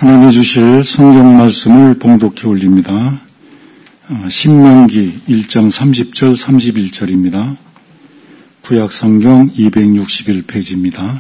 하나님이 주실 성경 말씀을 봉독해 올립니다. 신명기 1장 30절 31절입니다. 구약 성경 261페이지입니다.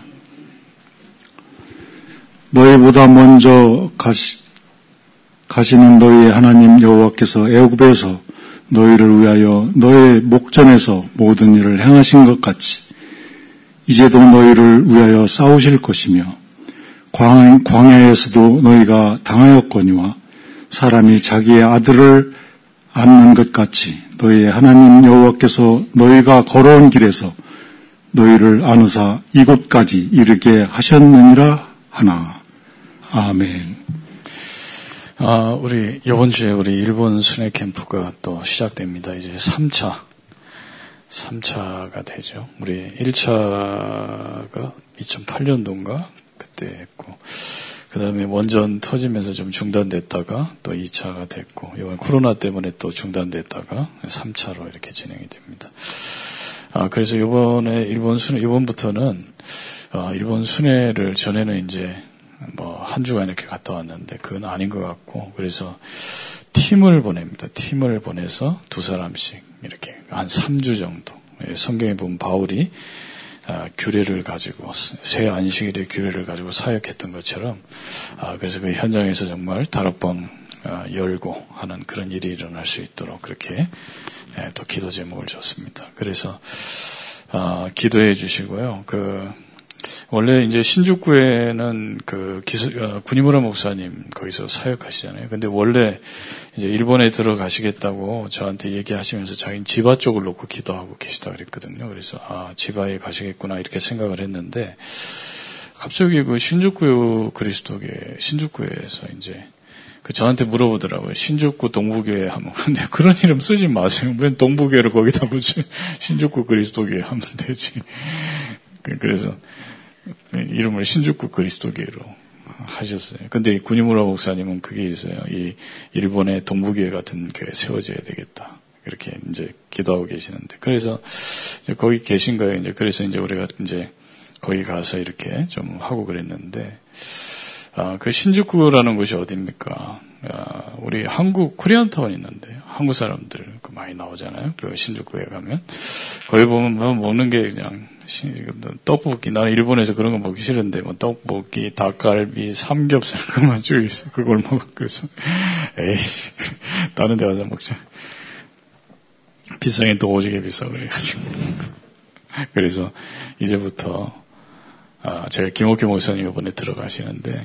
너희보다 먼저 가시는 너희의 하나님 여호와께서 애굽에서 너희를 위하여 너의 목전에서 모든 일을 행하신 것 같이 이제도 너희를 위하여 싸우실 것이며 광야에서도 너희가 당하였거니와 사람이 자기의 아들을 안는 것 같이 너희의 하나님 여호와께서 너희가 걸어온 길에서 너희를 안으사 이곳까지 이르게 하셨느니라 하나. 아멘. 우리 이번 주에 우리 일본 순회 캠프가 또 시작됩니다. 이제 3차가 되죠. 우리 1차가 2008년도인가 그때 했고, 그 다음에 원전 터지면서 좀 중단됐다가 또 2차가 됐고, 이번 코로나 때문에 또 중단됐다가 3차로 이렇게 진행이 됩니다. 그래서 이번부터는 일본 순회를 전에는 이제 한 주간 이렇게 갔다 왔는데 그건 아닌 것 같고, 그래서 팀을 보냅니다. 팀을 보내서 두 사람씩 이렇게 한 3주 정도. 성경에 보면 바울이 규례를 가지고 새 안식일의 규례를 가지고 사역했던 것처럼 그래서 그 현장에서 정말 다락방 열고 하는 그런 일이 일어날 수 있도록 그렇게 또 기도 제목을 줬습니다. 그래서 기도해 주시고요. 원래 이제 신주쿠에는 구니무라 목사님 거기서 사역하시잖아요. 근데 원래 이제 일본에 들어가시겠다고 저한테 얘기하시면서 자기는 지바 쪽을 놓고 기도하고 계시다 그랬거든요. 그래서 지바에 가시겠구나 이렇게 생각을 했는데 갑자기 그 신주쿠 신주쿠에서 이제 저한테 물어보더라고요. 신주쿠 동부교회 하면 근데 그런 이름 쓰지 마세요. 왜 동부교회를 거기다 붙이 신주쿠 그리스도교회 하면 되지. 그래서 이름을 신주쿠 그리스도교회로 하셨어요. 근데 구니무라 목사님은 그게 있어요. 이 일본의 동부교회 같은 교회 세워져야 되겠다. 그렇게 이제 기도하고 계시는데. 그래서 이제 거기 계신 거예요. 이제 그래서 이제 우리가 이제 거기 가서 이렇게 좀 하고 그랬는데, 그 신주쿠라는 곳이 어디입니까? 우리 코리안타운 있는데, 한국 사람들 많이 나오잖아요. 그 신주쿠에 가면. 거기 보면 먹는 게 그냥, 떡볶이, 나는 일본에서 그런 거 먹기 싫은데, 떡볶이, 닭갈비, 삼겹살, 그만 쭉 있어. 그걸 먹어. 그래서, 에이씨, 다른 데 가서 먹자. 비싸긴 또 오지게 비싸, 그래가지고. 그래서, 이제부터, 제가 김옥희 목사님 이번에 들어가시는데,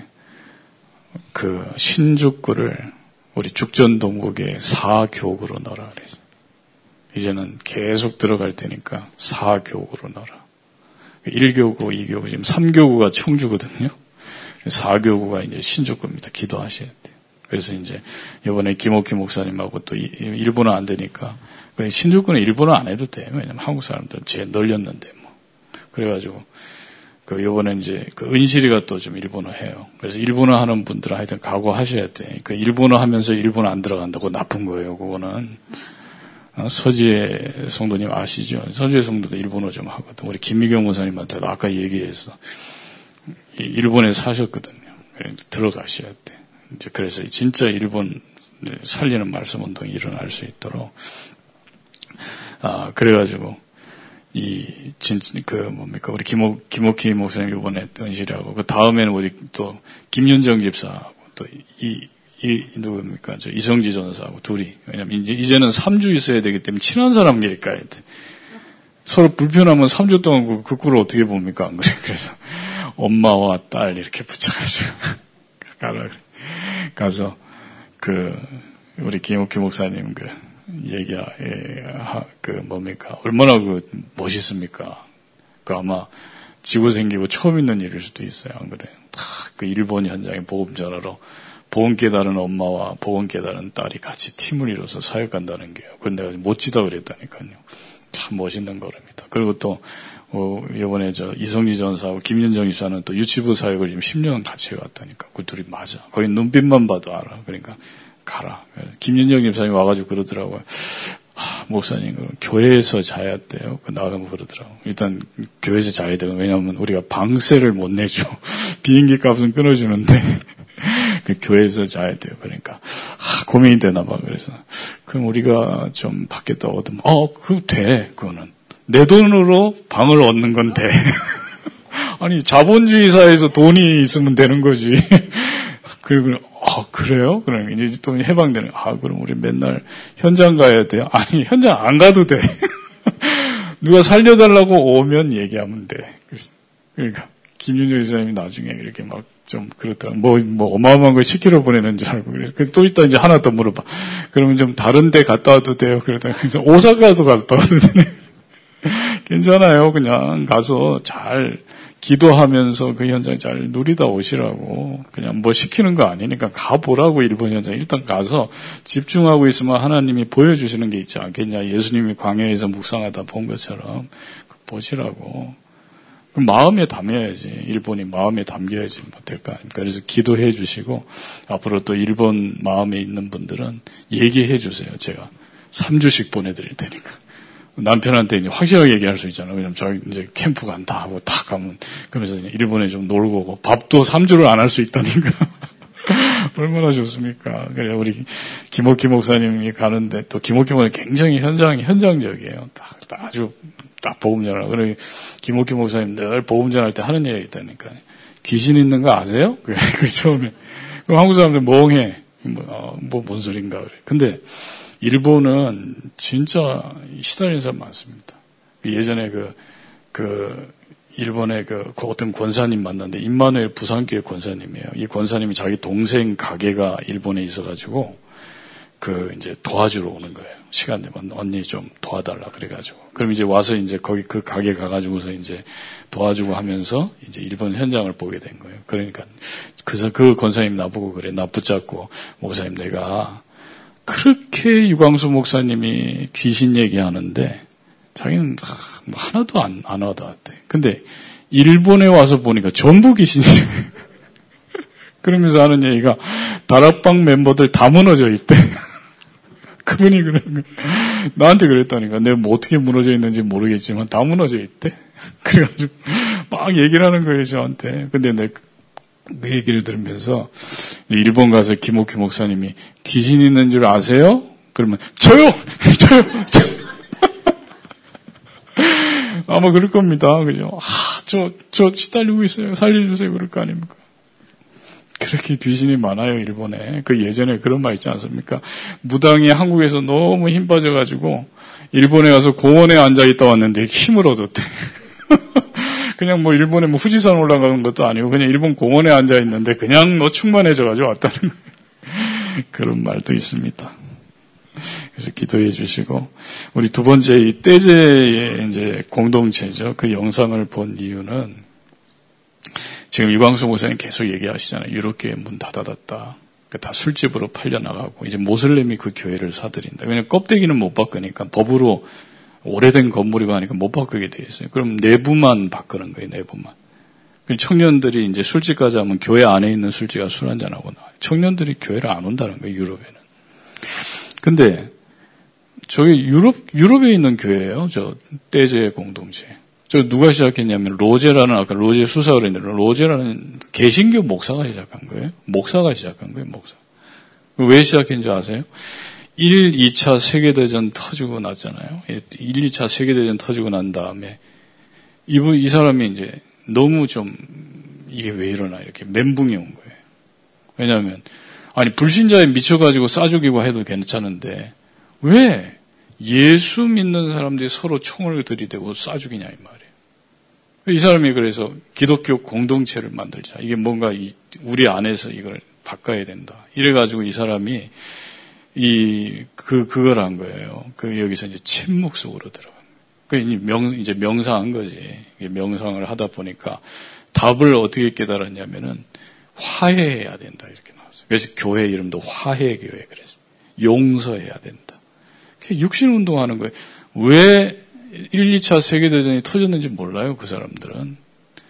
신주쿠를 우리 죽전동국의 4교구로 넣어라 그랬어요. 이제는 계속 들어갈 테니까 4교구로 넣어라. 1교구, 2교구, 지금 3교구가 청주거든요. 4교구가 이제 신주쿠입니다. 기도하셔야 돼요. 그래서 이제 이번에 김옥희 목사님하고 또 일본어 안 되니까 신주쿠는 일본어 안 해도 돼요. 왜냐면 한국 사람들 제 널렸는데 그래가지고 요번에 이제 은실이가 또 좀 일본어 해요. 그래서 일본어 하는 분들은 하여튼 각오하셔야 돼. 일본어 하면서 일본어 안 들어간다고 나쁜 거예요. 그거는. 서지혜 성도님 아시죠? 서지혜 성도도 일본어 좀 하거든. 우리 김미경 목사님한테도 아까 얘기해서 일본에 사셨거든요. 들어가셔야 돼. 이제 그래서 진짜 일본 살리는 말씀 운동이 일어날 수 있도록. 그래가지고 우리 김옥희 목사님 이번에 은실하고, 그 다음에는 우리 또 김윤정 집사하고 또 누굽니까? 이성지 전사하고 둘이. 왜냐면 이제는 3주 있어야 되기 때문에 친한 사람끼리 가야 돼. 서로 불편하면 3주 동안 그 꼴을 어떻게 봅니까? 안 그래? 그래서 엄마와 딸 이렇게 붙여가지고 가라 그래. 가서 우리 김옥희 목사님 얼마나 멋있습니까? 아마 지고 생기고 처음 있는 일일 수도 있어요. 안 그래요? 일본 현장에 복음 전하러 복음 깨달은 엄마와 복음 깨달은 딸이 같이 팀을 이뤄서 사역한다는 게요. 그건 내가 멋지다 그랬다니까요. 참 멋있는 거랍니다. 그리고 또, 이번에 이성지 전사하고 김윤정 집사는 또 유치부 사역을 지금 10년 같이 해왔다니까. 그 둘이 맞아. 거기 눈빛만 봐도 알아. 그러니까 가라. 김윤정 집사님이 와가지고 그러더라고요. 목사님, 교회에서 자야 돼요. 나가면 그러더라고. 일단, 교회에서 자야 돼요. 왜냐하면 우리가 방세를 못 내죠. 비행기 값은 끊어주는데. 그 교회에서 자야 돼요. 그러니까 고민이 되나 봐. 그래서 그럼 우리가 좀 밖에다 얻으면 그거 돼. 그거는 내 돈으로 방을 얻는 건 돼. 아니 자본주의 사회에서 돈이 있으면 되는 거지. 그리고 그래요? 그럼 이제 또 해방되는. 그럼 우리 맨날 현장 가야 돼요? 아니 현장 안 가도 돼. 누가 살려달라고 오면 얘기하면 돼. 그러니까 김윤정 지사님이 나중에 이렇게 막 좀 그렇더라. 뭐 어마어마한 걸 시키러 보내는 줄 알고 그래서 또 이따 이제 하나 더 물어봐. 그러면 좀 다른데 갔다 와도 돼요? 그러더니 그래서 오사카도 갔다 와도 되네. 괜찮아요. 그냥 가서 잘 기도하면서 그 현장 잘 누리다 오시라고. 그냥 뭐 시키는 거 아니니까 가보라고. 일본 현장 일단 가서 집중하고 있으면 하나님이 보여주시는 게 있지 않겠냐. 예수님이 광야에서 묵상하다 본 것처럼 보시라고. 그럼 마음에 담아야지. 일본이 마음에 담겨야지 될 거 아닙니까. 그래서 기도해 주시고 앞으로 또 일본 마음에 있는 분들은 얘기해 주세요. 제가 3주씩 보내드릴 테니까. 남편한테 이제 확실하게 얘기할 수 있잖아요. 왜냐면 저희 이제 캠프 간다 하고 탁 가면 그러면서 일본에 좀 놀고 오고 밥도 3주를 안 할 수 있다니까. 얼마나 좋습니까? 그래 우리 김옥희 목사님이 가는데 또 김옥희 목사님 굉장히 현장적이에요. 아주 딱 복음 전하고. 그래 김옥희 목사님 늘 복음 전할 때 하는 얘기가 있다니까. 귀신 있는 거 아세요? 그 처음에. 그럼 한국 사람들 멍해. 뭔 소린가 그래. 근데 일본은 진짜 시달리는 사람 많습니다. 예전에 일본의 그 어떤 권사님 만났는데, 임마누엘 부산교회 권사님이에요. 이 권사님이 자기 동생 가게가 일본에 있어가지고, 이제 도와주러 오는 거예요. 시간 되면 언니 좀 도와달라 그래가지고. 그럼 이제 와서 이제 거기 그 가게 가가지고서 이제 도와주고 하면서 이제 일본 현장을 보게 된 거예요. 그러니까 그 권사님 나보고 그래. 나 붙잡고, 목사님 내가 그렇게 유광수 목사님이 귀신 얘기하는데 자기는 하나도 안 와닿았대. 근데 일본에 와서 보니까 전부 귀신이에요. 그러면서 하는 얘기가 다락방 멤버들 다 무너져 있대. 그분이 그러는 거야. 나한테 그랬다니까. 내가 뭐 어떻게 무너져 있는지 모르겠지만 다 무너져 있대. 그래가지고 막 얘기를 하는 거예요 저한테. 근데 내가 그 얘기를 들으면서 일본 가서 김옥희 목사님이 귀신 있는 줄 아세요? 그러면 저요. 아마 그럴 겁니다. 그죠? 저 시달리고 있어요. 살려주세요. 그럴 거 아닙니까? 그렇게 귀신이 많아요, 일본에. 예전에 그런 말 있지 않습니까? 무당이 한국에서 너무 힘 빠져가지고 일본에 가서 공원에 앉아있다 왔는데 힘을 얻었대. 그냥 일본에 후지산 올라가는 것도 아니고 그냥 일본 공원에 앉아있는데 그냥 충만해져가지고 왔다는 거예요. 그런 말도 있습니다. 그래서 기도해 주시고, 우리 두 번째 이 떼제의 이제 공동체죠. 그 영상을 본 이유는 지금 유광수 목사님 계속 얘기하시잖아요. 유럽교회 문 닫아놨다. 다 술집으로 팔려나가고 이제 모슬렘이 그 교회를 사들인다. 왜냐하면 껍데기는 못 바꾸니까 법으로 오래된 건물이고 하니까 못 바꾸게 돼 있어요. 그럼 내부만 바꾸는 거예요. 내부만. 청년들이 이제 술집 가자 하면 교회 안에 있는 술집가 술 한잔하고 나와요. 청년들이 교회를 안 온다는 거예요. 유럽에는. 근데 저기 유럽에 있는 교회예요. 저 떼제 공동체. 저 누가 시작했냐면 로제라는, 아까 로제 수사를 했는데 로제라는 개신교 목사가 시작한 거예요. 목사가. 왜 시작했는지 아세요? 1, 2차 세계대전 터지고 났잖아요. 1, 2차 세계대전 터지고 난 다음에 이 사람이 이제 너무 좀 이게 왜 이러나 이렇게 멘붕이 온 거예요. 왜냐하면 불신자에 미쳐가지고 싸죽이고 해도 괜찮은데 왜 예수 믿는 사람들이 서로 총을 들이대고 싸죽이냐 이 말이에요. 이 사람이 그래서 기독교 공동체를 만들자. 이게 뭔가 우리 안에서 이걸 바꿔야 된다. 이래가지고 이 사람이 그걸 한 거예요. 여기서 이제 침묵 속으로 들어간 거예요. 이제 명상한 거지. 명상을 하다 보니까 답을 어떻게 깨달았냐면은 화해해야 된다. 이렇게 나왔어요. 그래서 교회 이름도 화해교회 그래서 용서해야 된다. 육신 운동하는 거예요. 왜 1, 2차 세계대전이 터졌는지 몰라요. 그 사람들은.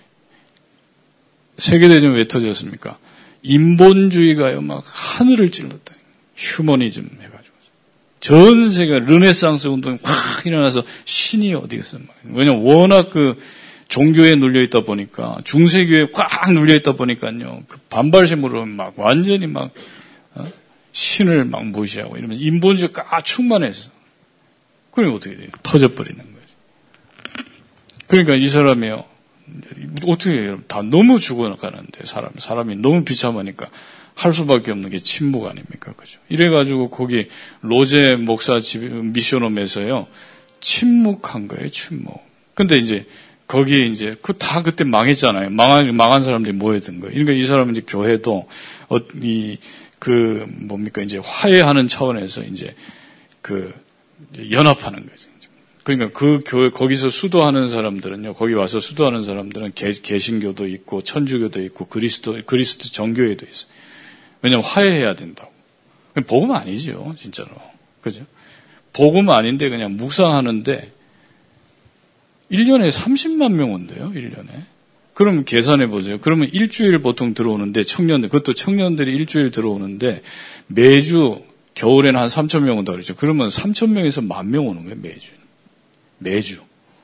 세계대전 왜 터졌습니까? 인본주의가요. 막 하늘을 찔렀다. 휴머니즘 해가지고. 전 세계가 르네상스 운동이 확 일어나서 신이 어디겠어. 왜냐면 워낙 종교에 눌려있다 보니까, 중세교에 꽉 눌려있다 보니까요, 그 반발심으로 막 완전히 막, 신을 막 무시하고 이러면 인본주의가 충만해서. 그러면 어떻게 돼요? 터져버리는 거죠. 그러니까 이 사람이요, 어떻게 해요? 다 너무 죽어가는데, 사람이 너무 비참하니까 할 수밖에 없는 게 침묵 아닙니까? 그죠? 이래가지고 거기 로제 목사 미션홈에서요, 침묵한 거예요, 침묵. 근데 이제, 거기에 이제, 다 그때 망했잖아요. 망한 사람들이 모여든 거예요. 그러니까 이 사람은 이제 교회도, 이제 화해하는 차원에서 이제, 연합하는 거죠. 그러니까 그 교회, 거기서 수도하는 사람들은요, 거기 와서 수도하는 사람들은 개신교도 있고, 천주교도 있고, 그리스도 정교회도 있어요. 왜냐면 화해해야 된다고. 복음 아니죠, 진짜로. 그죠? 복음 아닌데 그냥 묵상하는데 1년에 30만 명 온대요, 1년에. 그럼 계산해 보세요. 그러면 일주일 보통 들어오는데 그것도 청년들이 일주일 들어오는데 매주 겨울에는 한 3천 명 온다 그러죠. 그러면 3천 명에서 10,000명 오는 거예요, 매주.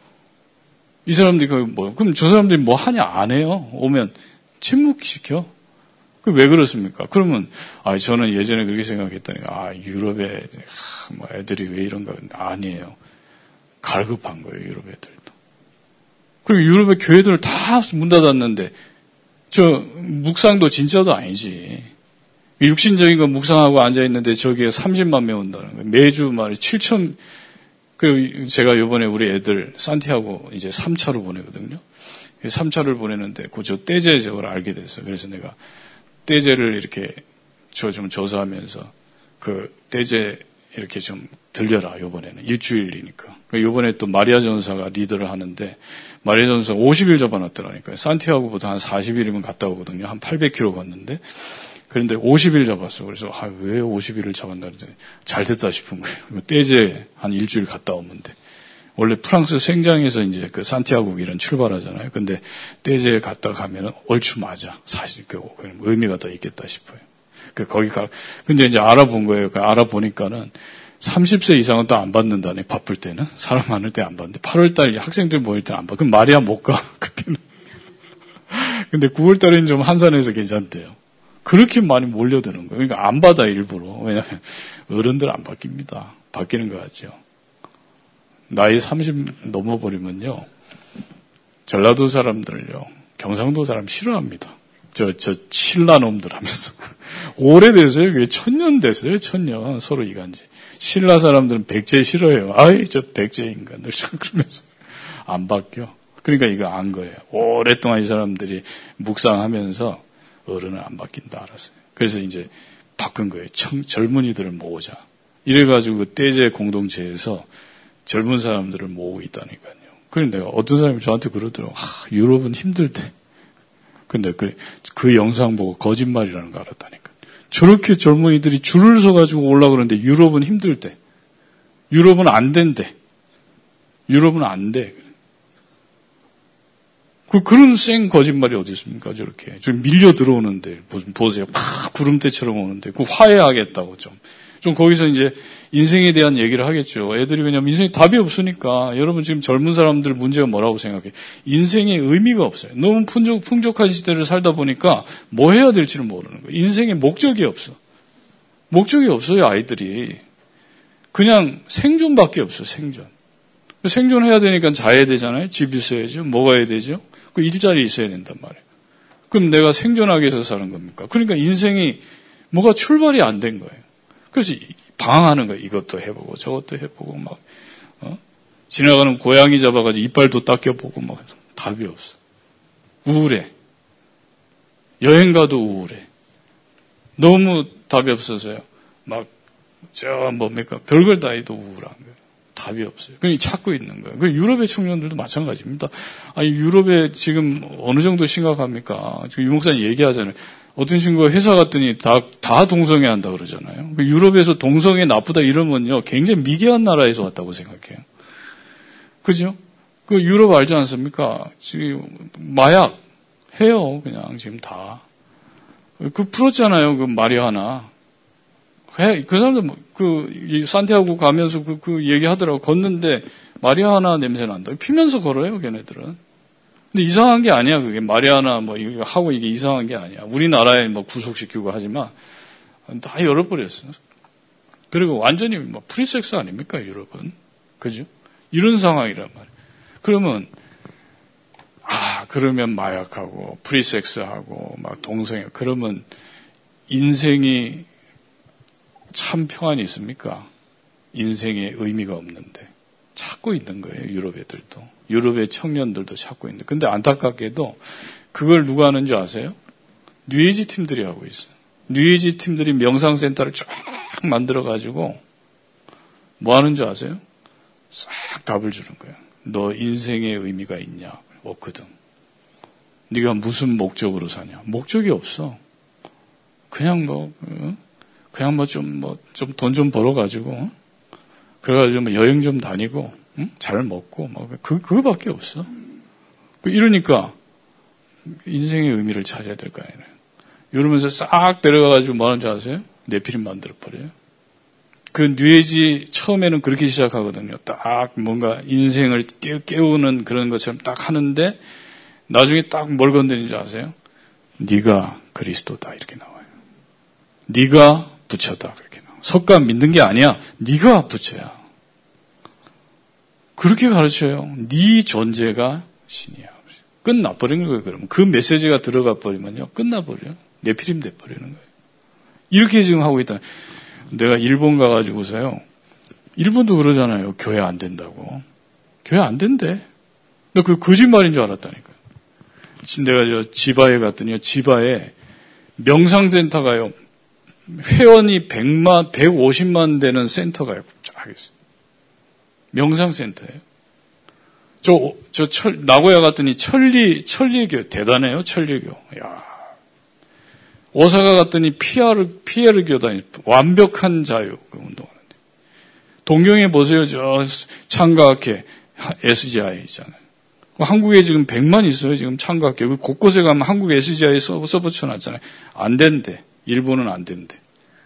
이 사람들이 그럼 저 사람들이 뭐 하냐 안 해요. 오면 침묵시켜. 왜 그렇습니까? 그러면, 저는 예전에 그렇게 생각했다니까, 유럽에, 애들이 왜 이런가. 아니에요. 갈급한 거예요, 유럽 애들도. 그리고 유럽의 교회들 다 문 닫았는데, 묵상도 진짜도 아니지. 육신적인 거 묵상하고 앉아있는데 저기에 30만 명 온다는 거예요. 매주 7천, 그리고 제가 요번에 우리 애들 산티아고 이제 3차로 보내거든요. 3차를 보내는데, 저 떼제 저걸 알게 됐어요. 그래서 내가, 떼제를 이렇게 좀 조사하면서 떼제 이렇게 좀 들려라, 요번에는. 일주일이니까. 요번에 또 마리아 전사가 리더를 하는데, 마리아 전사 50일 잡아놨더라니까요. 산티아고보다 한 40일이면 갔다 오거든요. 한 800km 갔는데. 그런데 50일 잡았어. 그래서, 왜 50일을 잡았나 그랬더니 잘 됐다 싶은 거예요. 떼제 한 일주일 갔다 오면 돼. 원래 프랑스 생장에서 이제 산티아고 길은 출발하잖아요. 근데 떼제에 갔다 가면은 얼추 맞아. 사실 의미가 더 있겠다 싶어요. 근데 이제 알아본 거예요. 알아보니까는 30세 이상은 또 안 받는다네. 바쁠 때는. 사람 많을 때 안 받는데 8월달 학생들 모일 때는 안 받. 그럼 마리아 못 가. 그때는. 근데 9월달에는 좀 한산해서 괜찮대요. 그렇게 많이 몰려드는 거예요. 그러니까 안 받아 일부러. 왜냐하면 어른들 안 바뀝니다. 바뀌는 거 같죠. 나이 30 넘어버리면요, 전라도 사람들을요, 경상도 사람 싫어합니다. 신라놈들 하면서. 오래됐어요. 그게 1000년 됐어요, 1000년. 서로 이간지. 신라 사람들은 백제 싫어해요. 저 백제 인간들. 그러면서. 안 바뀌어. 그러니까 이거 안 거예요. 오랫동안 이 사람들이 묵상하면서 어른은 안 바뀐다 알았어요. 그래서 이제 바꾼 거예요. 젊은이들을 모으자. 이래가지고 떼제 공동체에서 젊은 사람들을 모으고 있다니까요. 그런데 내가 어떤 사람이 저한테 그러더라고. 유럽은 힘들대. 근데 그 영상 보고 거짓말이라는 거 알았다니까. 저렇게 젊은이들이 줄을 서가지고 올라가는데 유럽은 힘들대. 유럽은 안 된대. 유럽은 안 돼. 그런 쌩 거짓말이 어디 있습니까? 저렇게. 좀 밀려 들어오는데, 보세요. 막 구름대처럼 오는데, 화해하겠다고 좀 거기서 이제 인생에 대한 얘기를 하겠죠. 애들이 왜냐면 인생에 답이 없으니까. 여러분 지금 젊은 사람들 문제가 뭐라고 생각해? 인생에 의미가 없어요. 너무 풍족한 시대를 살다 보니까 뭐 해야 될지를 모르는 거예요. 인생에 목적이 없어. 목적이 없어요, 아이들이. 그냥 생존밖에 없어, 생존. 생존해야 되니까 자야 되잖아요. 집 있어야죠. 뭐가 해야 되죠? 그 일자리 있어야 된단 말이에요. 그럼 내가 생존하기 위해서 사는 겁니까? 그러니까 인생이 뭐가 출발이 안 된 거예요. 그래서 방황하는 거예요. 이것도 해보고 저것도 해보고 막 지나가는 고양이 잡아가지고 이빨도 닦여보고 막 답이 없어. 우울해. 여행 가도 우울해. 너무 답이 없어서요. 막 뭡니까? 별걸 다 해도 우울한 거예요. 답이 없어요. 그냥 찾고 있는 거예요. 유럽의 청년들도 마찬가지입니다. 유럽에 지금 어느 정도 심각합니까? 지금 유 목사님 얘기하잖아요. 어떤 친구가 회사 갔더니 다 동성애 한다 그러잖아요. 유럽에서 동성애 나쁘다 이러면요, 굉장히 미개한 나라에서 왔다고 생각해요. 그죠? 유럽 알지 않습니까? 지금 마약 해요, 그냥 지금 다. 풀었잖아요, 마리아나. 그 사람들, 산티아고 가면서 얘기 하더라고. 걷는데, 마리아나 냄새 난다. 피면서 걸어요, 걔네들은. 근데 이상한 게 아니야, 그게. 마리아나 뭐 이거 하고 이게 이상한 게 아니야. 우리나라에 뭐 구속시키고 하지만 다 열어버렸어. 그리고 완전히 뭐 프리섹스 아닙니까, 유럽은? 그죠? 이런 상황이란 말이에요. 그러면 그러면 마약하고 프리섹스하고 막 동성애, 그러면 인생이 참 평안이 있습니까? 인생에 의미가 없는데 찾고 있는 거예요. 유럽 애들도, 유럽의 청년들도 찾고 있는데, 근데 안타깝게도 그걸 누가 하는 줄 아세요? 뉴에이지 팀들이 하고 있어요. 뉴에이지 팀들이 명상센터를 쫙 만들어가지고 뭐 하는 줄 아세요? 싹 답을 주는 거예요. 너 인생의 의미가 있냐? 없거든. 네가 무슨 목적으로 사냐? 목적이 없어. 그냥 좀 돈 좀 벌어가지고, 그래가지고 뭐 여행 좀 다니고, 잘 먹고, 그거밖에 없어. 이러니까 인생의 의미를 찾아야 될 거 아니에요. 이러면서 싹 데려가가지고 뭐 하는 줄 아세요? 네피림 만들어버려요. 그 뉴에이지 처음에는 그렇게 시작하거든요. 딱 뭔가 인생을 깨우는 그런 것처럼 딱 하는데, 나중에 딱 뭘 건드리는지 아세요? 네가 그리스도다, 이렇게 나와요. 네가 부처다, 그렇게 나와요. 석가 믿는 게 아니야. 네가 부처야. 그렇게 가르쳐요. 네 존재가 신이야. 끝나버리는 거예요. 그러면 그 메시지가 들어가 버리면요, 끝나버려요. 네피림 돼버리는 거예요. 이렇게 지금 하고 있다. 내가 일본 가가지고서요, 일본도 그러잖아요. 교회 안 된다고. 교회 안 된대. 나 그 거짓말인 줄 알았다니까요. 내가 지바에 갔더니요, 지바에 명상센터가요, 회원이 100만, 150만 되는 센터가요. 쫙 있어요. 명상센터예요. 나고야 갔더니 천리교, 대단해요, 천리교. 야. 오사카 갔더니 피에르교다. 완벽한 자유, 그 운동하는데. 동경에 보세요, 창가학회, SGI 있잖아요. 한국에 지금 100만 있어요, 지금 창가학회. 곳곳에 가면 한국 SGI 써붙여놨잖아요. 안 된대. 일본은 안 된대.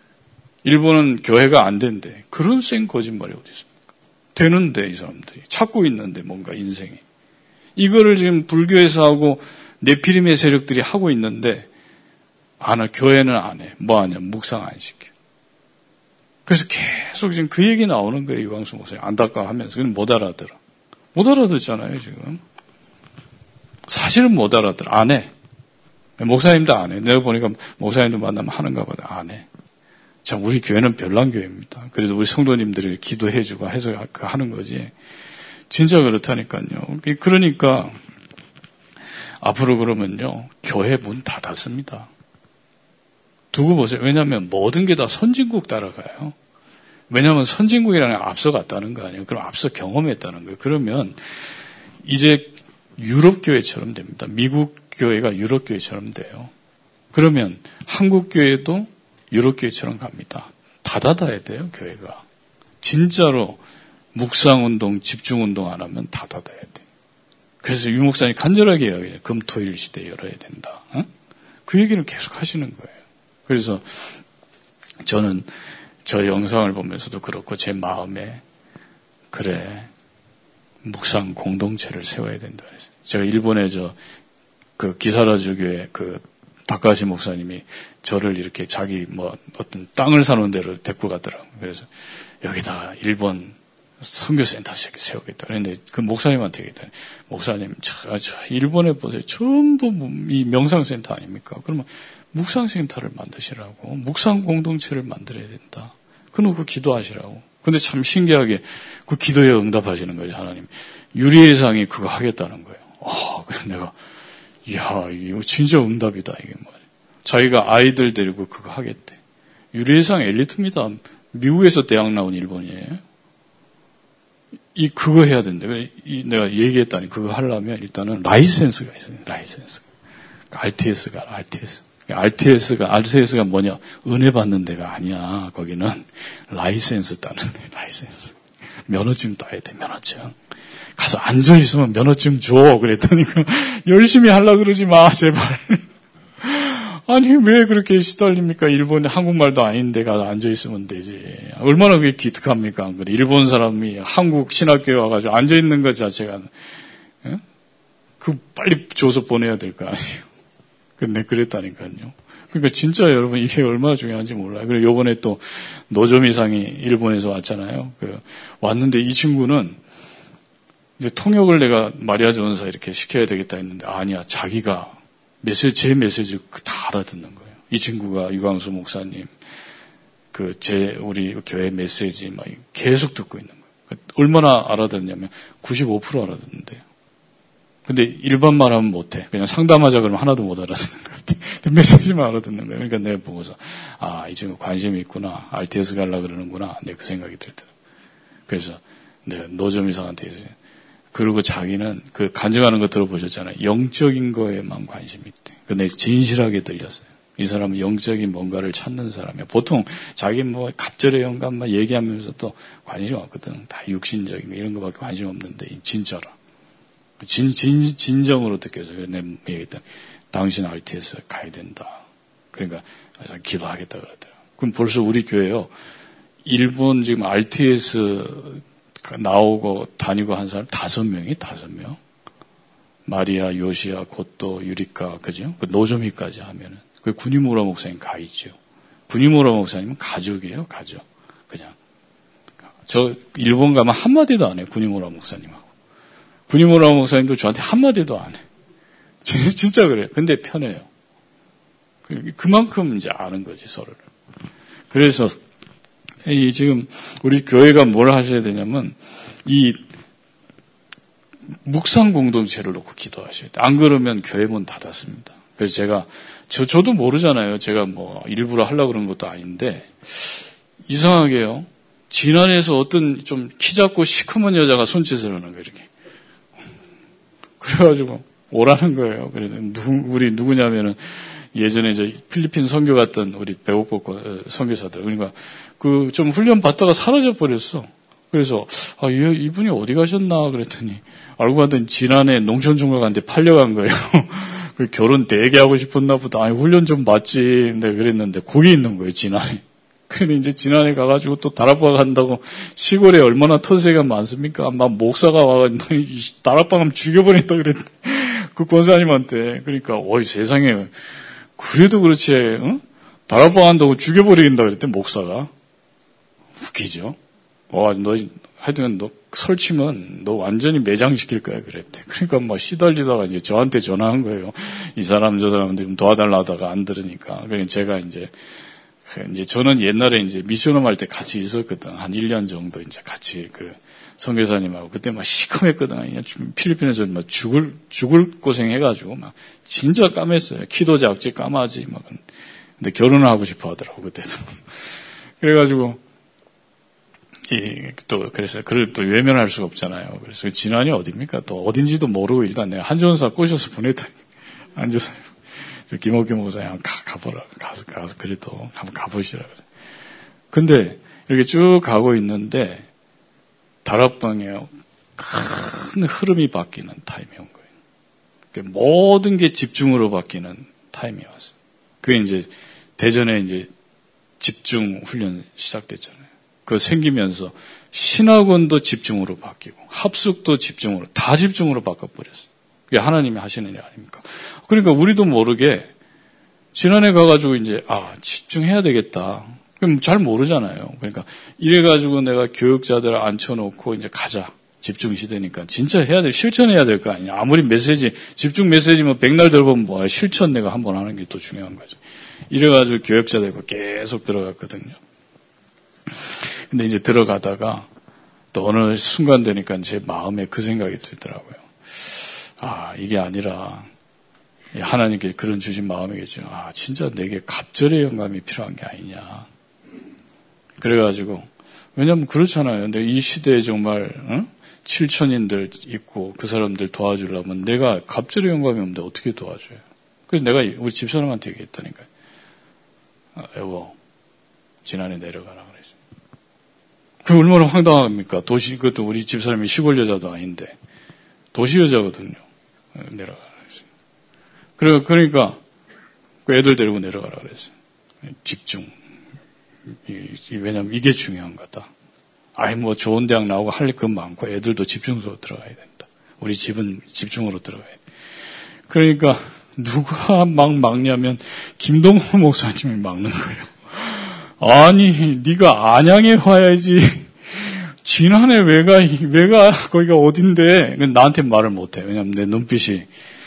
일본은 교회가 안 된대. 그런 쌩 거짓말이 어디 있습니까? 되는데, 이 사람들이. 찾고 있는데, 뭔가 인생이. 이거를 지금 불교에서 하고 네피림의 세력들이 하고 있는데, 교회는 안 해. 뭐 하냐? 묵상 안 시켜. 그래서 계속 지금 그 얘기 나오는 거예요, 유광수 목사님. 안타까워하면서. 그건 못 알아들어. 못 알아듣잖아요, 지금. 사실은 못 알아들어. 안 해. 목사님도 안 해. 내가 보니까 목사님도 만나면 하는가 보다. 안 해. 참, 우리 교회는 별난교회입니다. 그래도 우리 성도님들이 기도해주고 해서 하는 거지. 진짜 그렇다니까요. 그러니까, 앞으로 그러면요, 교회 문 닫았습니다. 두고 보세요. 왜냐하면 모든 게 다 선진국 따라가요. 왜냐하면 선진국이라는 게 앞서갔다는 거 아니에요. 그럼 앞서 경험했다는 거예요. 그러면 이제 유럽 교회처럼 됩니다. 미국 교회가 유럽 교회처럼 돼요. 그러면 한국 교회도 유럽 교회처럼 갑니다. 다 닫아야 돼요, 교회가. 진짜로 묵상운동, 집중운동 안 하면 다 닫아야 돼. 그래서 유 목사님 간절하게 이야기해요. 금토일 시대 열어야 된다. 그 얘기를 계속 하시는 거예요. 그래서 저는 저 영상을 보면서도 그렇고 제 마음에 그래, 묵상 공동체를 세워야 된다 그랬어요. 제가 일본에 그 기사라주 교회 그 다카시 목사님이 저를 이렇게 자기 어떤 땅을 사놓은 데를 데리고 가더라고요. 그래서 여기다가 일본 선교센터 세우겠다. 그런데 그 목사님한테 얘기했더니, 목사님, 일본에 보세요. 전부 이 명상센터 아닙니까? 그러면 묵상센터를 만드시라고. 묵상 공동체를 만들어야 된다. 그러고 기도하시라고. 근데 참 신기하게 그 기도에 응답하시는 거예요, 하나님. 유리회상이 그거 하겠다는 거예요. 그래서 내가, 이야, 이거 진짜 응답이다, 이게 말이에요. 자기가 아이들 데리고 그거 하겠대. 유리회상 엘리트입니다. 미국에서 대학 나온 일본이에요. 그거 해야 된대. 내가 얘기했다니, 그거 하려면 일단은 라이센스가 있어요, 라이센스. RTS가 뭐냐? 은혜 받는 데가 아니야. 거기는 라이센스 따는 데, 라이센스. 면허증 따야 돼, 면허증. 가서 앉아있으면 면허증 줘. 그랬더니, 열심히 하려고 그러지 마, 제발. 아니, 왜 그렇게 시달립니까? 일본에 한국말도 아닌데 가서 앉아있으면 되지. 얼마나 그게 기특합니까? 일본 사람이 한국 신학교에 와가지고 앉아있는 것 자체가, 빨리 줘서 보내야 될 거 아니에요. 근데 그랬다니까요. 그러니까 진짜 여러분 이게 얼마나 중요한지 몰라요. 그리고 요번에 또 노조미상이 일본에서 왔잖아요. 왔는데 이 친구는 이제 통역을 내가 마리아 전사 이렇게 시켜야 되겠다 했는데 아니야. 자기가 제 메시지를 다 알아듣는 거예요. 이 친구가 유광수 목사님 우리 교회 메시지 막 계속 듣고 있는 거예요. 얼마나 알아듣냐면 95% 알아듣는데요. 근데 일반말 하면 못해. 그냥 상담하자 그러면 하나도 못 알아듣는 것 같아. 메시지만 알아듣는 거예요. 그러니까 내가 보고서 이 친구 관심이 있구나. RTS 가려고 그러는구나. 내 그 생각이 들더라고요. 그래서 내가 노점이상한테 그리고 자기는 간증하는 거 들어보셨잖아요. 영적인 거에만 관심이 있대. 근데 진실하게 들렸어요. 이 사람은 영적인 뭔가를 찾는 사람이야. 보통 자기 갑절의 영감 막 얘기하면서 또 관심 없거든. 다 육신적인 거 이런 거밖에 관심 없는데 진짜로. 진정으로 느껴져요. 내가 얘기했던 당신 RTS 가야 된다. 그러니까 기도하겠다 그러더라고요. 그럼 벌써 우리 교회요. 일본 지금 RTS 나오고 다니고 한 사람 5명. 마리아, 요시야, 고토, 유리카, 그죠? 노조미까지 하면은. 구니무라 목사님 가 있죠. 구니무라 목사님은 가족이에요, 가족. 그냥. 저 일본 가면 한마디도 안 해요, 구니무라 목사님하고. 구니무라 목사님도 저한테 한마디도 안 해. 진짜 그래요. 근데 편해요. 그만큼 이제 아는 거지, 서로를. 그래서, 지금 우리 교회가 뭘 하셔야 되냐면, 이 묵상 공동체를 놓고 기도하셔야 돼요. 안 그러면 교회 문 닫았습니다. 그래서 제가, 저도 모르잖아요. 제가 일부러 하려고 그런 것도 아닌데, 이상하게요. 지난해에서 어떤 좀 키 작고 시커먼 여자가 손짓을 하는 거예요, 이렇게. 그래가지고, 오라는 거예요. 그래서 우리 누구냐면은, 예전에 필리핀 선교 갔던 우리 배고팠고 선교사들. 그러니까, 좀 훈련 받다가 사라져 버렸어. 그래서, 이분이 어디 가셨나 그랬더니, 알고 봤더니 지난해 농촌총각한테 팔려간 거예요. 결혼 되게 하고 싶었나 보다. 훈련 좀 받지. 근데 그랬는데, 거기 있는 거예요, 지난해. 근데 이제 지난해 가가지고 또 다락방 간다고 시골에 얼마나 터세가 많습니까? 막 목사가 와가지고, 다락방 하면 죽여버린다 그랬는데, 그 권사님한테. 그러니까, 세상에, 그래도 그렇지, 응? 다락방 한다고 죽여버린다 그랬더니, 목사가. 웃기죠? 하여튼 너 설치면 너 완전히 매장시킬 거야 그랬대. 그러니까 시달리다가 이제 저한테 전화한 거예요. 이 사람 저 사람한테 좀 도와달라 하다가 안 들으니까. 그래서 제가 이제 저는 옛날에 이제 미션홈 할 때 같이 있었거든. 한 1년 정도 이제 같이 선교사님하고 그때 시커맸거든. 필리핀에서 죽을 고생해가지고 진짜 까맸어요. 키도 작지 까마지 근데 결혼을 하고 싶어 하더라고 그때도. 그래가지고. 그래서, 그걸 또 외면할 수가 없잖아요. 그래서 진안이 어딥니까? 또 어딘지도 모르고 일단 내가 한전사 꼬셔서 보냈더니, 한전사, 김옥규 목사님 가보라. 가서, 그래도 한번 가보시라. 근데, 이렇게 쭉 가고 있는데, 다락방에 큰 흐름이 바뀌는 타임이 온 거예요. 모든 게 집중으로 바뀌는 타임이 왔어요. 그게 이제, 대전에 이제 집중 훈련 시작됐잖아요. 생기면서 신학원도 집중으로 바뀌고 합숙도 집중으로 다 집중으로 바꿔버렸어요. 그게 하나님이 하시는 일 아닙니까? 그러니까 우리도 모르게 지난해 가가지고 이제 집중해야 되겠다. 그럼 잘 모르잖아요. 그러니까 이래가지고 내가 교육자들 앉혀놓고 이제 가자. 집중 시대니까 진짜 실천해야 될 거 아니냐. 아무리 집중 메시지면 백날 들어보면 뭐야. 실천 내가 한번 하는 게 더 중요한 거죠. 이래가지고 교육자들과 계속 들어갔거든요. 근데 이제 들어가다가 또 어느 순간 되니까 제 마음에 그 생각이 들더라고요. 이게 아니라 하나님께 그런 주신 마음이겠죠. 진짜 내게 갑절의 영감이 필요한 게 아니냐. 그래가지고 왜냐면 그렇잖아요. 근데 이 시대에 정말 7천인들 있고 그 사람들 도와주려면 내가 갑절의 영감이 없는데 어떻게 도와줘요. 그래서 내가 우리 집사람한테 얘기했다니까요. 여보, 지난해 내려가라 그랬어요. 그 얼마나 황당합니까? 그것도 우리 집사람이 시골 여자도 아닌데, 도시 여자거든요. 내려가라 그랬어요. 그러니까, 그 애들 데리고 내려가라 그랬어요. 집중. 왜냐면 이게 중요한 거다. 좋은 대학 나오고 할 것 많고 애들도 집중적으로 들어가야 된다. 우리 집은 집중으로 들어가야 돼. 그러니까 누가 막 막냐면 김동호 목사님이 막는 거예요. 아니, 네가 안양에 와야지. 지난해 왜가 거기가 어딘데? 나한테 말을 못해. 왜냐면 내 눈빛이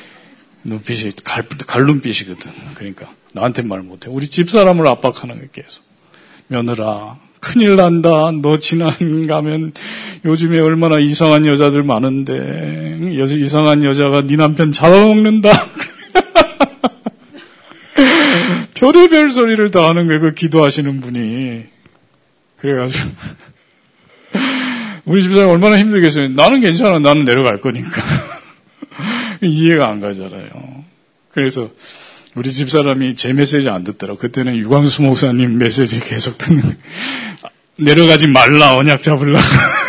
갈눈빛이거든. 그러니까 나한테 말 못해. 우리 집사람을 압박하는 거야, 계속. 며느라, 큰일 난다. 너 지난 가면 요즘에 얼마나 이상한 여자들 많은데 이상한 여자가 네 남편 잡아먹는다. 별의별 소리를 다 하는 거예요. 그 기도하시는 분이. 그래가지고 우리 집사람이 얼마나 힘들겠어요. 나는 괜찮아. 나는 내려갈 거니까. 이해가 안 가잖아요. 그래서 우리 집사람이 제 메시지 안 듣더라고. 그때는 유광수 목사님 메시지 계속 듣는 거예요. 내려가지 말라, 언약 잡으려고.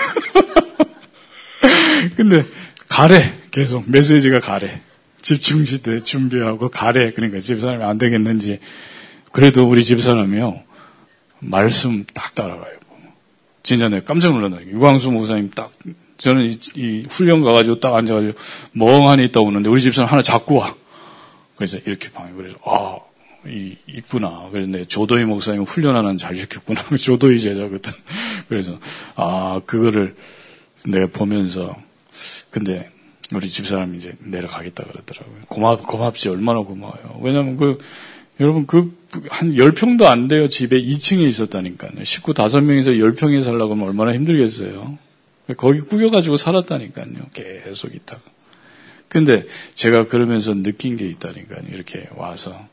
근데 가래. 계속 메시지가 가래. 집중시대 준비하고 가래. 그러니까 집사람이 안 되겠는지. 그래도 우리 집사람이요. 말씀 딱 따라가요. 진짜 내가 깜짝 놀랐어요. 유광수 목사님 딱 저는 이 훈련 가가지고 딱 앉아가지고 멍하니 있다 오는데 우리 집사람 하나 잡고 와. 그래서 이렇게 방해. 그래서 있구나. 그래서 내 조도희 목사님 훈련하는 잘 시켰구나. 조도희 제자거든. 그래서 그거를 내가 보면서 근데 우리 집사람이 이제 내려가겠다 그러더라고요. 고맙지. 얼마나 고마워요. 왜냐면 여러분 한 10평도 안 돼요. 집에 2층에 있었다니까요. 식구 5명이서 10평에 살려고 하면 얼마나 힘들겠어요. 거기 꾸겨가지고 살았다니까요. 계속 있다가. 근데 제가 그러면서 느낀 게 있다니까요. 이렇게 와서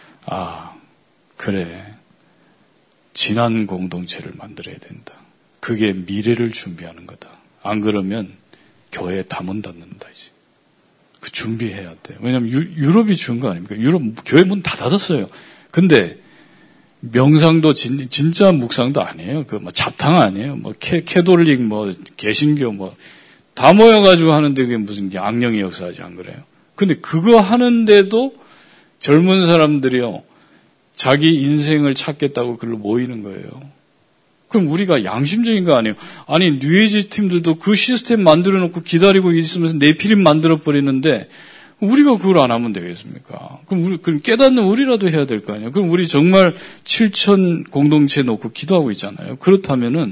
그래. 진한 공동체를 만들어야 된다. 그게 미래를 준비하는 거다. 안 그러면 교회에 다 문 닫는다 이제. 그 준비해야 돼. 왜냐면 유럽이 준 거 아닙니까? 유럽 교회 문 다 닫았어요. 근데 명상도 진짜 묵상도 아니에요. 잡탕 아니에요. 캐톨릭 개신교 다 모여가지고 하는데 그게 무슨 악령의 역사하지 안 그래요? 근데 그거 하는데도 젊은 사람들이요. 자기 인생을 찾겠다고 글로 모이는 거예요. 그럼 우리가 양심적인 거 아니에요? 아니, 뉴에이지 팀들도 그 시스템 만들어 놓고 기다리고 있으면서 내피림 만들어 버리는데 우리가 그걸 안 하면 되겠습니까? 그럼 깨닫는 우리라도 해야 될 거 아니에요? 그럼 우리 정말 7천 공동체 놓고 기도하고 있잖아요. 그렇다면은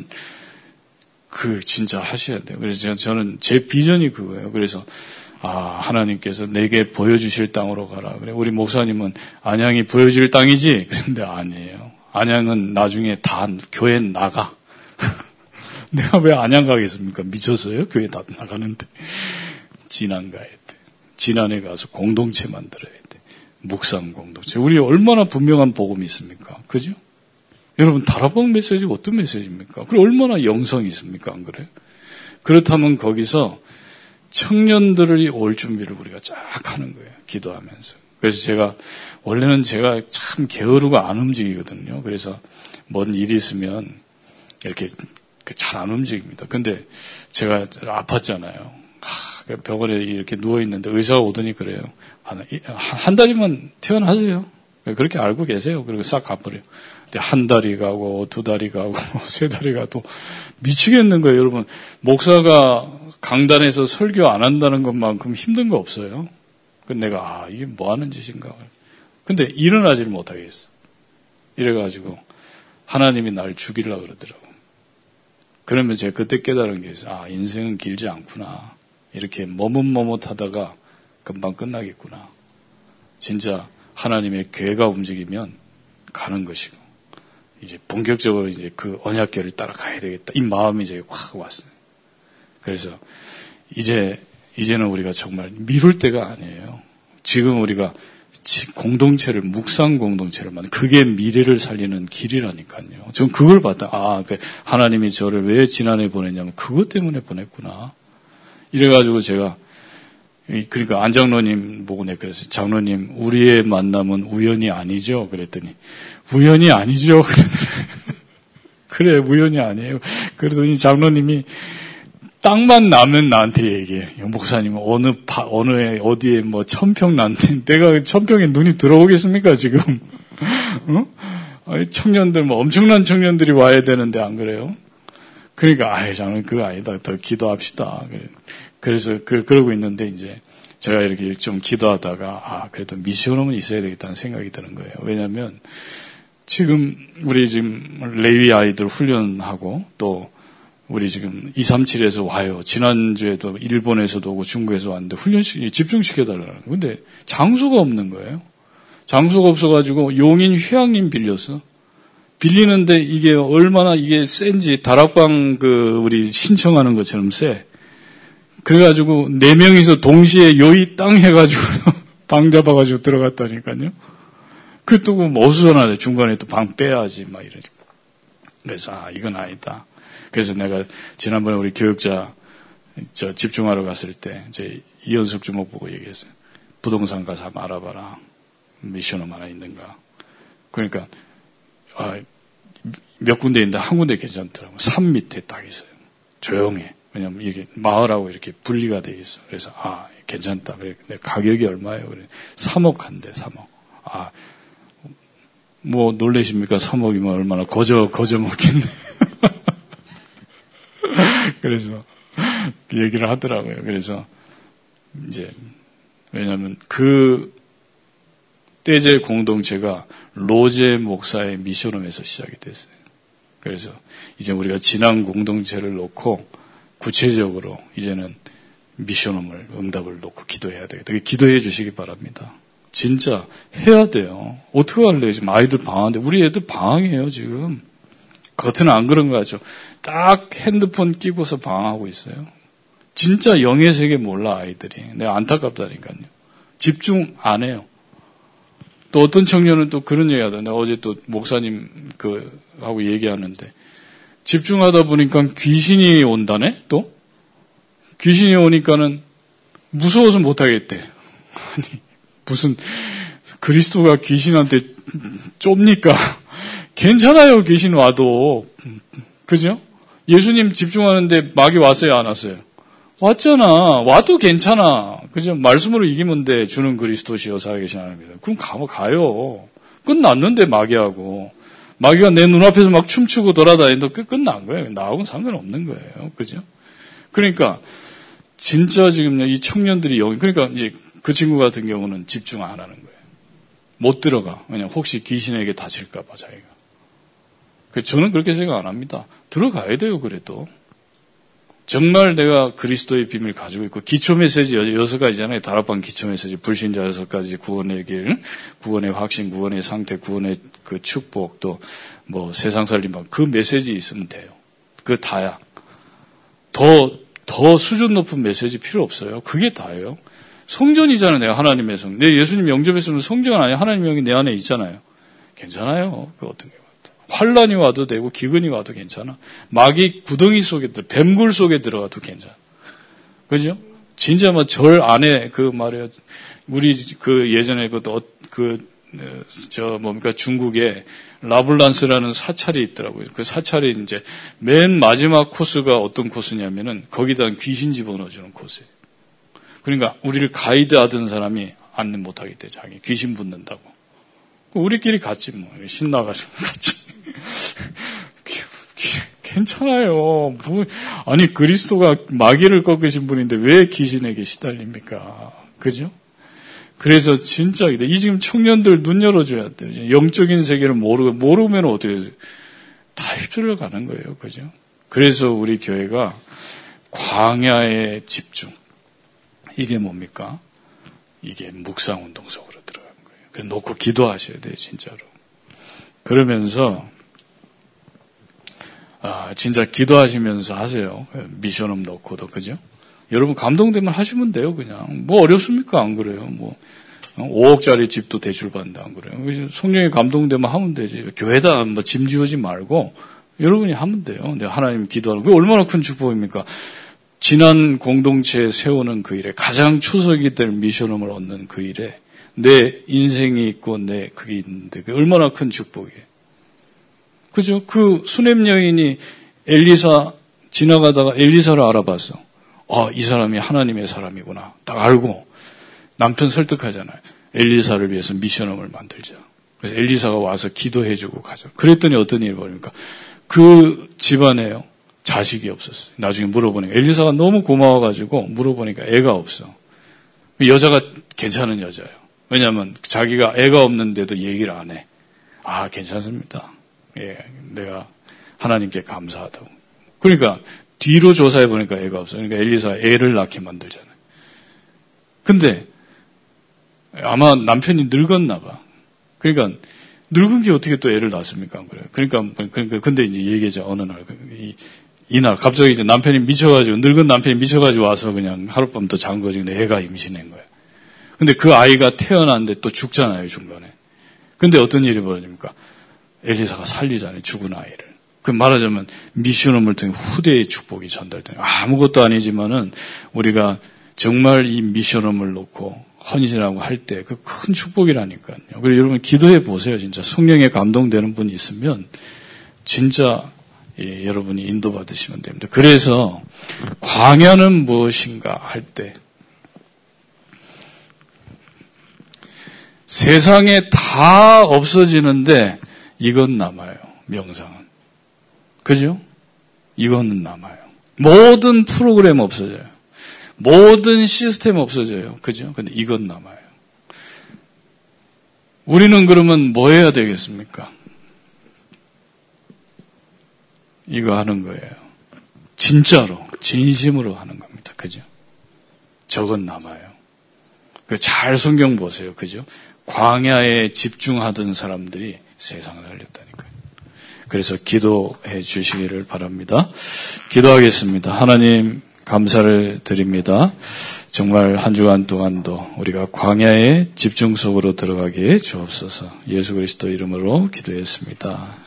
진짜 하셔야 돼요. 그래서 저는 제 비전이 그거예요. 그래서 하나님께서 내게 보여주실 땅으로 가라. 그래. 우리 목사님은 안양이 보여줄 땅이지? 그런데 아니에요. 안양은 나중에 다 교회 나가. 내가 왜 안양 가겠습니까? 미쳤어요? 교회 다 나가는데. 진안 가야 돼. 진안에 가서 공동체 만들어야 돼. 묵상 공동체. 우리 얼마나 분명한 복음이 있습니까? 그죠? 여러분, 다락방 메시지가 어떤 메시지입니까? 그리고 얼마나 영성이 있습니까? 안 그래요? 그렇다면 거기서 청년들이 올 준비를 우리가 쫙 하는 거예요. 기도하면서. 그래서 원래는 제가 참 게으르고 안 움직이거든요. 그래서 뭔 일이 있으면 이렇게 잘 안 움직입니다. 근데 제가 아팠잖아요. 병원에 이렇게 누워있는데 의사가 오더니 그래요. 한 달이면 퇴원하세요. 그렇게 알고 계세요. 그리고 싹 가버려요. 근데 한 달이 가고 2달이 가고 3달이 가도 미치겠는 거예요. 여러분, 목사가 강단에서 설교 안 한다는 것만큼 힘든 거 없어요. 근데 내가 이게 뭐 하는 짓인가. 근데 일어나지를 못하겠어. 이래가지고 하나님이 날 죽이려고 그러더라고. 그러면 제가 그때 깨달은 게 있어요. 인생은 길지 않구나. 이렇게 머뭇머뭇하다가 금방 끝나겠구나. 진짜 하나님의 괴가 움직이면 가는 것이고 이제 본격적으로 이제 그 언약궤를 따라가야 되겠다. 이 마음이 이제 확 왔어요. 그래서 이제는 우리가 정말 미룰 때가 아니에요. 지금 우리가 공동체를 묵상 공동체를 만든 그게 미래를 살리는 길이라니까요. 전 그걸 봤다. 하나님이 저를 왜 지난해 보냈냐면 그것 때문에 보냈구나. 이래가지고 제가 그러니까 안장로님 보고 내가 그랬어요. 장로님, 우리의 만남은 우연이 아니죠? 그랬더니 우연이 아니죠? 그러더래요. 그래, 우연이 아니에요. 그러더니 장로님이 땅만 나면 나한테 얘기해. 목사님, 어디에 1000평 났는데, 내가 1000평에 눈이 들어오겠습니까, 지금? 청년들, 엄청난 청년들이 와야 되는데, 안 그래요? 그러니까, 장로님, 그거 아니다. 더 기도합시다. 그래서, 그러고 있는데, 이제, 제가 이렇게 좀 기도하다가 그래도 미션홈은 있어야 되겠다는 생각이 드는 거예요. 왜냐하면 우리 지금 레위 아이들 훈련하고 또 우리 지금 237에서 와요. 지난주에도 일본에서도 오고 중국에서 왔는데 집중시켜달라는 거예요. 근데 장소가 없는 거예요. 장소가 없어가지고 용인 휴양림 빌렸어. 빌리는데 이게 얼마나 이게 센지 다락방 우리 신청하는 것처럼 세. 그래가지고 4명이서 동시에 요이 땅 해가지고 방 잡아가지고 들어갔다니까요. 그 또 어수선하네. 중간에 또 방 빼야지 막 이러지. 그래서 이건 아니다. 그래서 내가 지난번에 우리 교육자 집중하러 갔을 때 이제 이현숙 주목 보고 얘기했어요. 부동산 가서 한번 알아봐라. 미션홈 하나 있는가. 그러니까 몇 군데 있는데 한 군데 괜찮더라고. 산 밑에 딱 있어요. 조용해. 왜냐면 이게 마을하고 이렇게 분리가 돼 있어. 그래서 괜찮다. 그래. 가격이 얼마예요? 그래. 3억 한대. 3억. 뭐 놀라십니까? 3억이면 얼마나 거저 먹겠네. 그래서 그 얘기를 하더라고요. 그래서 이제 왜냐하면 그 떼제 공동체가 로제 목사의 미션홈에서 시작이 됐어요. 그래서 이제 우리가 진앙 공동체를 놓고 구체적으로 이제는 미션홈을 응답을 놓고 기도해야 되겠다. 기도해 주시기 바랍니다. 진짜 해야 돼요. 어떻게 할래요? 지금 아이들 방학인데 우리 애들 방학이에요 지금. 겉은 안 그런 거 같죠. 딱 핸드폰 끼고서 방황하고 있어요. 진짜 영의 세계 몰라 아이들이. 내가 안타깝다니까요. 집중 안 해요. 또 어떤 청년은 또 그런 얘기 하더라고요. 내가 어제 또 목사님 하고 얘기하는데 집중하다 보니까 귀신이 온다네 또? 귀신이 오니까는 무서워서 못하겠대. 아니 무슨 그리스도가 귀신한테 좁니까? 괜찮아요, 귀신 와도. 그죠? 예수님 집중하는데 마귀 왔어요, 안 왔어요? 왔잖아. 와도 괜찮아. 그죠? 말씀으로 이기면 돼. 주는 그리스도시여 살아계신 하나님이다. 그럼 가요. 끝났는데, 마귀하고. 마귀가 내 눈앞에서 막 춤추고 돌아다니는데 끝난 거예요. 나하고는 상관없는 거예요. 그죠? 그러니까, 진짜 지금 이 청년들이 그러니까 이제 그 친구 같은 경우는 집중 안 하는 거예요. 못 들어가. 왜냐면 혹시 귀신에게 다칠까봐 자기가. 저는 그렇게 생각 안 합니다. 들어가야 돼요, 그래도. 정말 내가 그리스도의 비밀을 가지고 있고, 기초 메시지 6가지잖아요. 다락방 기초 메시지, 불신자 6가지, 구원의 길, 구원의 확신, 구원의 상태, 구원의 그 축복, 또 뭐 세상 살림방, 그 메시지 있으면 돼요. 그거 다야. 더 수준 높은 메시지 필요 없어요. 그게 다예요. 성전이잖아요, 내가 하나님의 성. 내 예수님 영접했으면 성전 아니야. 하나님의 영이 내 안에 있잖아요. 괜찮아요. 그 어떤 게. 환란이 와도 되고 기근이 와도 괜찮아. 마귀 구덩이 속에 뱀굴 속에 들어가도 괜찮아. 그죠? 진짜 뭐 절 안에 말이야. 우리 예전에 중국에 라블란스라는 사찰이 있더라고요. 그 사찰이 이제 맨 마지막 코스가 어떤 코스냐면은 거기다 귀신 집어넣어주는 코스예요. 그러니까 우리를 가이드하던 사람이 안내 못하겠대. 자기 귀신 붙는다고. 우리끼리 같이 신나가지고 같이. 괜찮아요. 아니 그리스도가 마귀를 꺾으신 분인데 왜 귀신에게 시달립니까? 그죠? 그래서 진짜 이 지금 청년들 눈 열어줘야 돼요. 영적인 세계를 모르면 어떻게 다 휩쓸려 가는 거예요. 그죠? 그래서 우리 교회가 광야의 집중. 이게 뭡니까? 이게 묵상운동 속으로 들어간 거예요. 그래서 놓고 기도하셔야 돼요. 진짜로. 그러면서 진짜 기도하시면서 하세요. 미션홈 넣고도, 그죠? 여러분 감동되면 하시면 돼요, 그냥. 뭐 어렵습니까? 안 그래요? 5억짜리 집도 대출받는다, 안 그래요? 성령이 감동되면 하면 되지. 교회다 짐 지우지 말고 여러분이 하면 돼요. 근데 하나님 기도하는, 그게 얼마나 큰 축복입니까? 지난 공동체에 세우는 그 일에, 가장 초석이 될 미션홈을 얻는 그 일에 내 인생이 있고 그게 있는데, 그게 얼마나 큰 축복이에요. 그죠? 그 수냄 여인이 엘리사 지나가다가 엘리사를 알아봤어. 이 사람이 하나님의 사람이구나. 딱 알고 남편 설득하잖아요. 엘리사를 위해서 미션홈을 만들자. 그래서 엘리사가 와서 기도해주고 가자. 그랬더니 어떤 일이 벌입니까? 그 집안에요. 자식이 없었어요. 나중에 물어보니까 엘리사가 너무 고마워가지고 물어보니까 애가 없어. 여자가 괜찮은 여자예요. 왜냐하면 자기가 애가 없는데도 얘기를 안 해. 아, 괜찮습니다. 예, 내가 하나님께 감사하다고. 그러니까 뒤로 조사해 보니까 애가 없어. 그러니까 엘리사가 애를 낳게 만들잖아요. 근데 아마 남편이 늙었나 봐. 그러니까 늙은 게 어떻게 또 애를 낳습니까? 그러니까 근데 이제 얘기하죠. 어느 날 이날 갑자기 이제 남편이 미쳐가지고 늙은 남편이 미쳐가지고 와서 그냥 하룻밤 더 잔 거지. 근데 애가 임신한 거예요. 근데 그 아이가 태어났는데 또 죽잖아요, 중간에. 근데 어떤 일이 벌어집니까? 엘리사가 살리잖아요, 죽은 아이를. 그 말하자면 미션홈을 통해 후대의 축복이 전달돼요. 아무것도 아니지만은 우리가 정말 이 미션홈을 놓고 헌신하고 할 때 그 큰 축복이라니까요. 그리고 여러분 기도해 보세요, 진짜. 성령에 감동되는 분이 있으면 진짜 여러분이 인도받으시면 됩니다. 그래서 광야는 무엇인가 할 때 세상에 다 없어지는데 이건 남아요. 명상은. 그죠? 이거는 남아요. 모든 프로그램 없어져요. 모든 시스템 없어져요. 그죠? 근데 이건 남아요. 우리는 그러면 뭐 해야 되겠습니까? 이거 하는 거예요. 진짜로, 진심으로 하는 겁니다. 그죠? 저건 남아요. 잘 성경 보세요. 그죠? 광야에 집중하던 사람들이 세상을 살렸다니까요. 그래서 기도해 주시기를 바랍니다. 기도하겠습니다. 하나님 감사를 드립니다. 정말 한 주간 동안도 우리가 광야의 집중 속으로 들어가게 주옵소서. 예수 그리스도 이름으로 기도했습니다.